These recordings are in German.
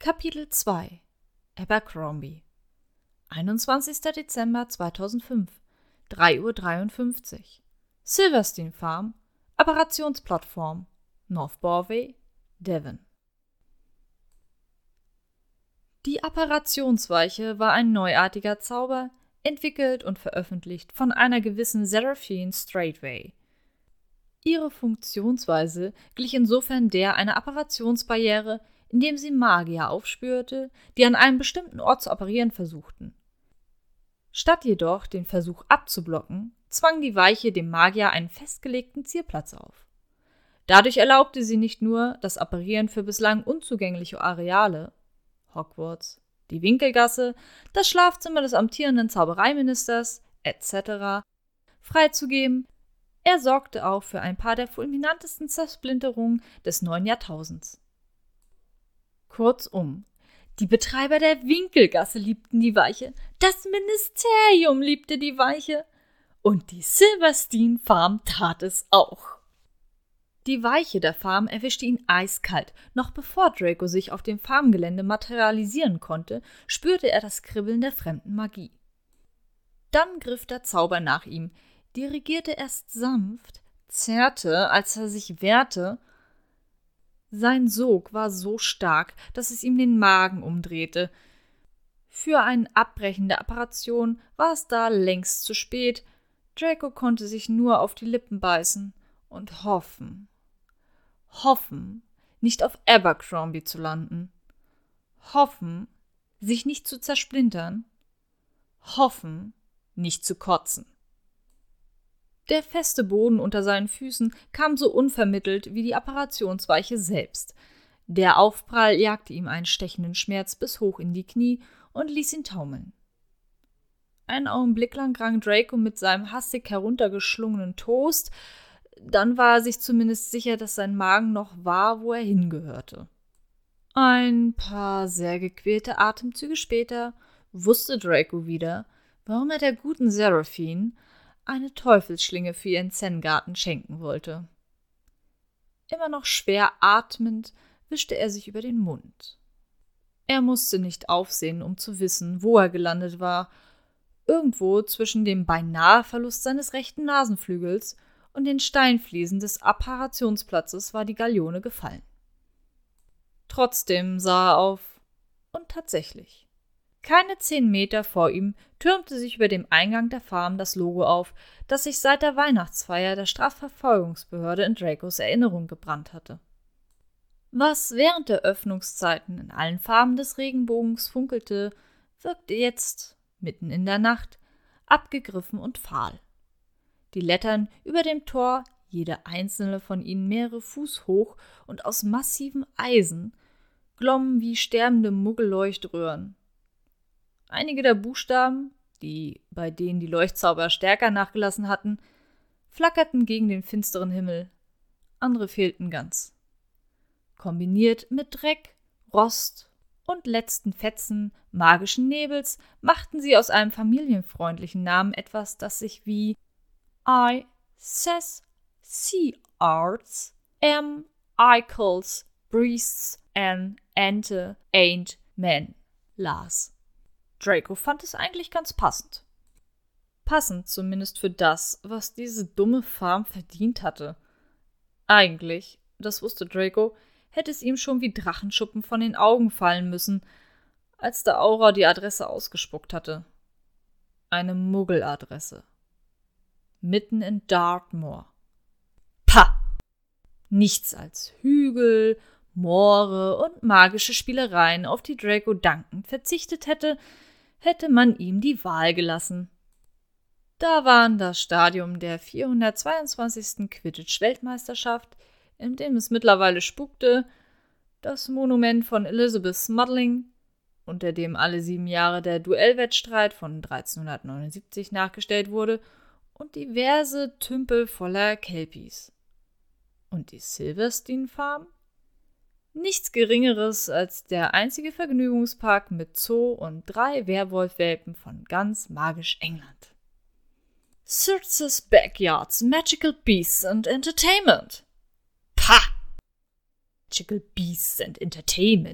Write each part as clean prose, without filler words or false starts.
Kapitel 2 Abercrombie 21. Dezember 2005 3:53 Uhr Silverstein Farm, Apparationsplattform, North Borvey, Devon. Die Apparationsweiche war ein neuartiger Zauber, entwickelt und veröffentlicht von einer gewissen Seraphine Straithwaite. Ihre Funktionsweise glich insofern der einer Apparationsbarriere, indem sie Magier aufspürte, die an einem bestimmten Ort zu apparieren versuchten. Statt jedoch den Versuch abzublocken, zwang die Weiche dem Magier einen festgelegten Zielplatz auf. Dadurch erlaubte sie nicht nur das Apparieren für bislang unzugängliche Areale, Hogwarts, die Winkelgasse, das Schlafzimmer des amtierenden Zaubereiministers etc. freizugeben, er sorgte auch für ein paar der fulminantesten Zersplinterungen des neuen Jahrtausends. Kurzum, die Betreiber der Winkelgasse liebten die Weiche, das Ministerium liebte die Weiche und die Silverstein Farm tat es auch. Die Weiche der Farm erwischte ihn eiskalt. Noch bevor Draco sich auf dem Farmgelände materialisieren konnte, spürte er das Kribbeln der fremden Magie. Dann griff der Zauber nach ihm, dirigierte erst sanft, zerrte, als er sich wehrte. Sein Sog war so stark, dass es ihm den Magen umdrehte. Für ein Abbrechen der Apparation war es da längst zu spät. Draco konnte sich nur auf die Lippen beißen und hoffen, nicht auf Abercrombie zu landen. Hoffen, sich nicht zu zersplintern. Hoffen, nicht zu kotzen. Der feste Boden unter seinen Füßen kam so unvermittelt wie die Apparationsweiche selbst. Der Aufprall jagte ihm einen stechenden Schmerz bis hoch in die Knie und ließ ihn taumeln. Einen Augenblick lang rang Draco mit seinem hastig heruntergeschlungenen Toast. Dann war er sich zumindest sicher, dass sein Magen noch war, wo er hingehörte. Ein paar sehr gequälte Atemzüge später wusste Draco wieder, warum er der guten Seraphine eine Teufelsschlinge für ihren Zen-Garten schenken wollte. Immer noch schwer atmend wischte er sich über den Mund. Er musste nicht aufsehen, um zu wissen, wo er gelandet war. Irgendwo zwischen dem beinahe Verlust seines rechten Nasenflügels und den Steinfliesen des Apparationsplatzes war die Galeone gefallen. Trotzdem sah er auf, und tatsächlich. Keine 10 Meter vor ihm türmte sich über dem Eingang der Farm das Logo auf, das sich seit der Weihnachtsfeier der Strafverfolgungsbehörde in Dracos Erinnerung gebrannt hatte. Was während der Öffnungszeiten in allen Farben des Regenbogens funkelte, wirkte jetzt, mitten in der Nacht, abgegriffen und fahl. Die Lettern über dem Tor, jede einzelne von ihnen mehrere Fuß hoch und aus massivem Eisen, glommen wie sterbende Muggelleuchtröhren. Einige der Buchstaben, bei denen die Leuchtzauber stärker nachgelassen hatten, flackerten gegen den finsteren Himmel. Andere fehlten ganz. Kombiniert mit Dreck, Rost und letzten Fetzen magischen Nebels machten sie aus einem familienfreundlichen Namen etwas, das sich wie I says Sea Arts Icles Priests and Ente Ain't Men las. Draco fand es eigentlich ganz passend. Passend zumindest für das, was diese dumme Farm verdient hatte. Eigentlich, das wusste Draco, hätte es ihm schon wie Drachenschuppen von den Augen fallen müssen, als der Aura die Adresse ausgespuckt hatte. Eine Muggeladresse. Mitten in Dartmoor. Pah! Nichts als Hügel, Moore und magische Spielereien, auf die Draco dankend verzichtet hätte man ihm die Wahl gelassen. Da waren das Stadium der 422. Quidditch-Weltmeisterschaft, in dem es mittlerweile spukte, das Monument von Elizabeth Smuggling, unter dem alle 7 Jahre der Duellwettstreit von 1379 nachgestellt wurde, und diverse Tümpel voller Kelpies. Und die Silverstein Farm? Nichts Geringeres als der einzige Vergnügungspark mit Zoo und 3 Werwolfwelpen von ganz magisch England. Circe's Backyards, Magical Beasts and Entertainment. Pah! Magical Beasts and Entertainment.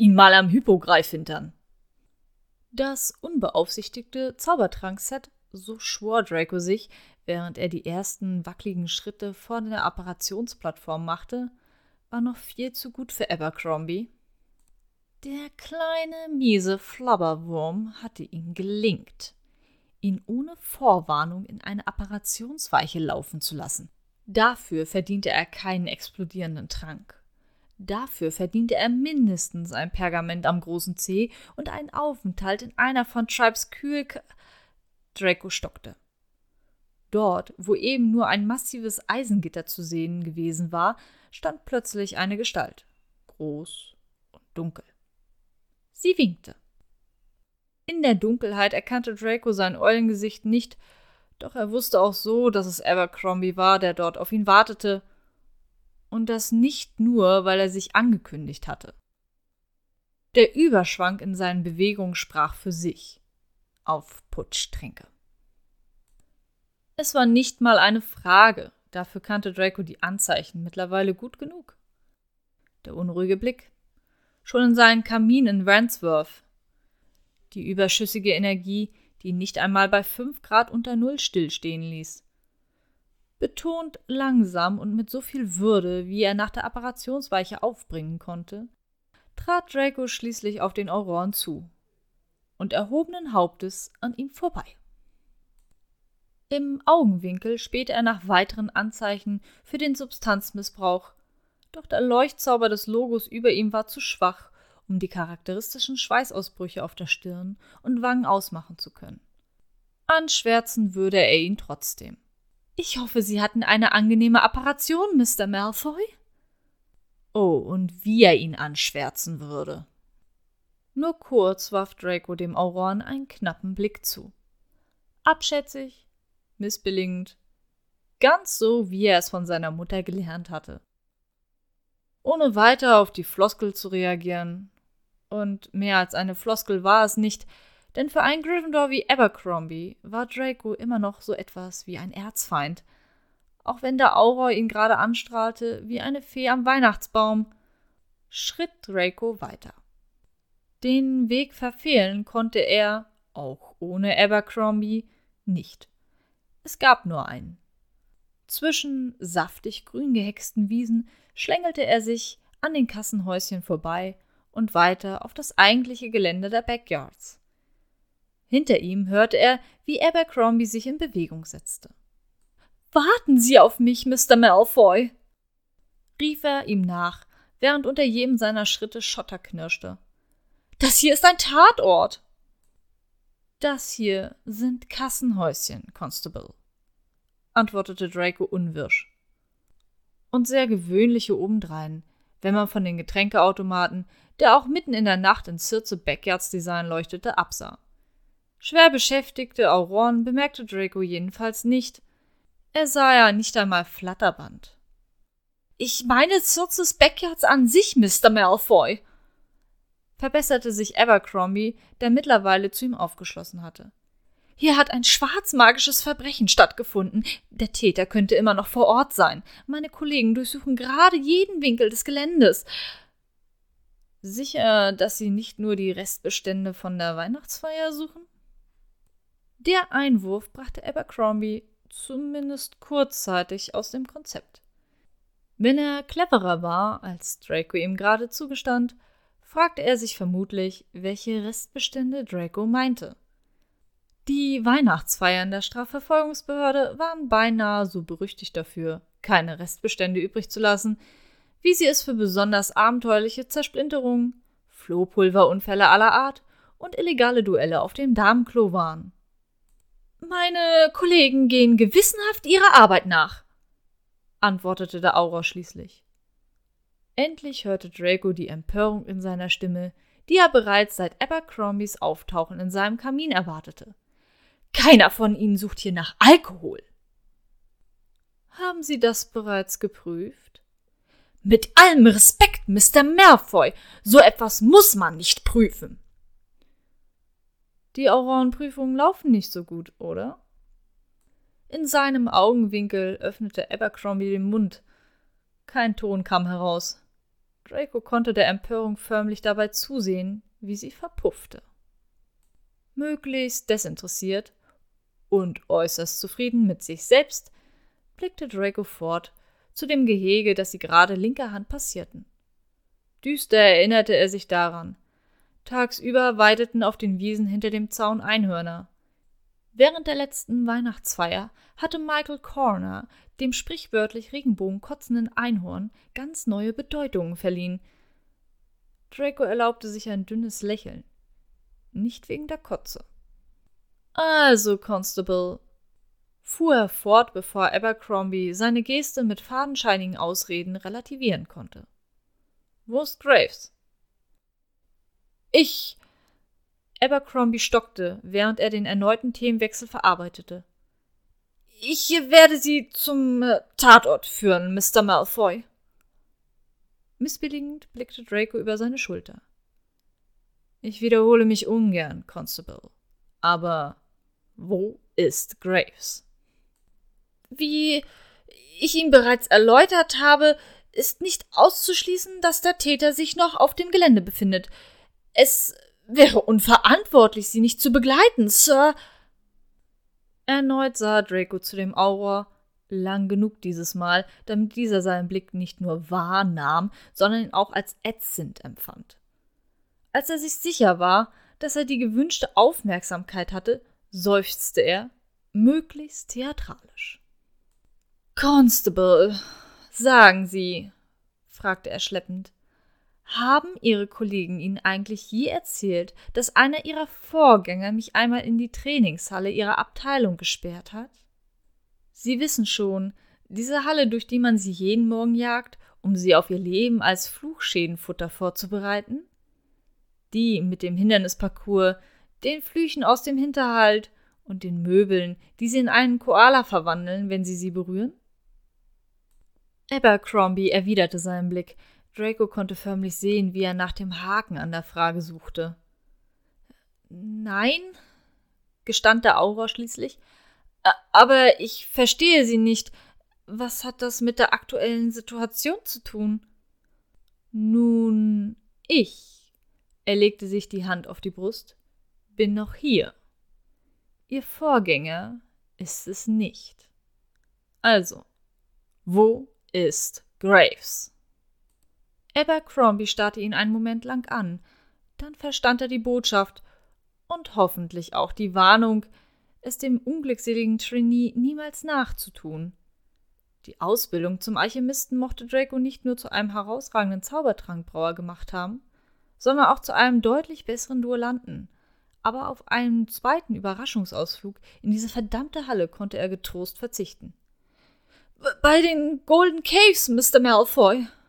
ihn mal am Hippogreif hintern. Das unbeaufsichtigte Zaubertrankset, so schwor Draco sich, während er die ersten wackeligen Schritte vor der Apparationsplattform machte, war noch viel zu gut für Abercrombie. Der kleine, miese Flabberwurm hatte ihm gelingt, ihn ohne Vorwarnung in eine Apparationsweiche laufen zu lassen. Dafür verdiente er keinen explodierenden Trank. Dafür verdiente er mindestens ein Pergament am großen Zeh und einen Aufenthalt in einer von Tribes Draco stockte. Dort, wo eben nur ein massives Eisengitter zu sehen gewesen war, stand plötzlich eine Gestalt, groß und dunkel. Sie winkte. In der Dunkelheit erkannte Draco sein Eulengesicht nicht, doch er wusste auch so, dass es Abercrombie war, der dort auf ihn wartete. Und das nicht nur, weil er sich angekündigt hatte. Der Überschwang in seinen Bewegungen sprach für sich. Auf Putschtränke. Es war nicht mal eine Frage, dafür kannte Draco die Anzeichen mittlerweile gut genug. Der unruhige Blick. Schon in seinen Kamin in Wandsworth. Die überschüssige Energie, die ihn nicht einmal bei 5 Grad unter Null stillstehen ließ. Betont langsam und mit so viel Würde, wie er nach der Apparationsweiche aufbringen konnte, trat Draco schließlich auf den Auroren zu und erhobenen Hauptes an ihm vorbei. Im Augenwinkel spähte er nach weiteren Anzeichen für den Substanzmissbrauch, doch der Leuchtzauber des Logos über ihm war zu schwach, um die charakteristischen Schweißausbrüche auf der Stirn und Wangen ausmachen zu können. Anschwärzen würde er ihn trotzdem. »Ich hoffe, Sie hatten eine angenehme Apparation, Mr. Malfoy?« Oh, und wie er ihn anschwärzen würde. Nur kurz warf Draco dem Auroren einen knappen Blick zu. Abschätzig, missbilligend, ganz so, wie er es von seiner Mutter gelernt hatte. Ohne weiter auf die Floskel zu reagieren. Und mehr als eine Floskel war es nicht, denn für einen Gryffindor wie Abercrombie war Draco immer noch so etwas wie ein Erzfeind. Auch wenn der Auror ihn gerade anstrahlte wie eine Fee am Weihnachtsbaum, schritt Draco weiter. Den Weg verfehlen konnte er, auch ohne Abercrombie, nicht. Es gab nur einen. Zwischen saftig grün gehexten Wiesen schlängelte er sich an den Kassenhäuschen vorbei und weiter auf das eigentliche Gelände der Backyards. Hinter ihm hörte er, wie Abercrombie sich in Bewegung setzte. »Warten Sie auf mich, Mr. Malfoy!« rief er ihm nach, während unter jedem seiner Schritte Schotter knirschte. »Das hier ist ein Tatort!« »Das hier sind Kassenhäuschen, Constable«, antwortete Draco unwirsch. Und sehr gewöhnliche obendrein, wenn man von den Getränkeautomaten, der auch mitten in der Nacht in Circe Backyards Design leuchtete, absah. Schwer beschäftigte Auroren bemerkte Draco jedenfalls nicht. Er sah ja nicht einmal Flatterband. »Ich meine Circes Backyards an sich, Mr. Malfoy«, verbesserte sich Abercrombie, der mittlerweile zu ihm aufgeschlossen hatte. »Hier hat ein schwarzmagisches Verbrechen stattgefunden. Der Täter könnte immer noch vor Ort sein. Meine Kollegen durchsuchen gerade jeden Winkel des Geländes.« Sicher, dass sie nicht nur die Restbestände von der Weihnachtsfeier suchen? Der Einwurf brachte Abercrombie zumindest kurzzeitig aus dem Konzept. Wenn er cleverer war, als Draco ihm gerade zugestand, fragte er sich vermutlich, welche Restbestände Draco meinte. Die Weihnachtsfeiern der Strafverfolgungsbehörde waren beinahe so berüchtigt dafür, keine Restbestände übrig zu lassen, wie sie es für besonders abenteuerliche Zersplitterungen, Flohpulverunfälle aller Art und illegale Duelle auf dem Damenklo waren. »Meine Kollegen gehen gewissenhaft ihrer Arbeit nach«, antwortete der Auror schließlich. Endlich hörte Draco die Empörung in seiner Stimme, die er bereits seit Abercrombies Auftauchen in seinem Kamin erwartete. »Keiner von Ihnen sucht hier nach Alkohol!« »Haben Sie das bereits geprüft?« »Mit allem Respekt, Mr. Malfoy, so etwas muss man nicht prüfen!« Die Aurorenprüfungen laufen nicht so gut, oder? In seinem Augenwinkel öffnete Abercrombie den Mund. Kein Ton kam heraus. Draco konnte der Empörung förmlich dabei zusehen, wie sie verpuffte. Möglichst desinteressiert und äußerst zufrieden mit sich selbst blickte Draco fort zu dem Gehege, das sie gerade linker Hand passierten. Düster erinnerte er sich daran. Tagsüber weideten auf den Wiesen hinter dem Zaun Einhörner. Während der letzten Weihnachtsfeier hatte Michael Corner dem sprichwörtlich regenbogenkotzenden Einhorn ganz neue Bedeutungen verliehen. Draco erlaubte sich ein dünnes Lächeln. Nicht wegen der Kotze. Also, Constable, fuhr er fort, bevor Abercrombie seine Geste mit fadenscheinigen Ausreden relativieren konnte. Wo ist Graves? Abercrombie stockte, während er den erneuten Themenwechsel verarbeitete. Ich werde Sie zum Tatort führen, Mr. Malfoy. Missbilligend blickte Draco über seine Schulter. Ich wiederhole mich ungern, Constable. Aber wo ist Graves? Wie ich Ihnen bereits erläutert habe, ist nicht auszuschließen, dass der Täter sich noch auf dem Gelände befindet. Es wäre unverantwortlich, Sie nicht zu begleiten, Sir. Erneut sah Draco zu dem Auror, lang genug dieses Mal, damit dieser seinen Blick nicht nur wahrnahm, sondern ihn auch als ätzend empfand. Als er sich sicher war, dass er die gewünschte Aufmerksamkeit hatte, seufzte er, möglichst theatralisch. »Constable, sagen Sie«, fragte er schleppend, »haben Ihre Kollegen Ihnen eigentlich je erzählt, dass einer Ihrer Vorgänger mich einmal in die Trainingshalle Ihrer Abteilung gesperrt hat? Sie wissen schon, diese Halle, durch die man Sie jeden Morgen jagt, um Sie auf Ihr Leben als Fluchschädenfutter vorzubereiten? Die mit dem Hindernisparcours, den Flüchen aus dem Hinterhalt und den Möbeln, die Sie in einen Koala verwandeln, wenn Sie sie berühren?« Abercrombie erwiderte seinen Blick. Draco konnte förmlich sehen, wie er nach dem Haken an der Frage suchte. »Nein«, gestand der Auror schließlich, »aber ich verstehe Sie nicht. Was hat das mit der aktuellen Situation zu tun?« »Nun, er legte sich die Hand auf die Brust, bin noch hier. Ihr Vorgänger ist es nicht. Also, wo ist Graves?« Abercrombie starrte ihn einen Moment lang an, dann verstand er die Botschaft und hoffentlich auch die Warnung, es dem unglückseligen Trainee niemals nachzutun. Die Ausbildung zum Alchemisten mochte Draco nicht nur zu einem herausragenden Zaubertrankbrauer gemacht haben, sondern auch zu einem deutlich besseren Duellanten. Aber auf einen zweiten Überraschungsausflug in diese verdammte Halle konnte er getrost verzichten. »Bei den Golden Caves, Mr. Malfoy«,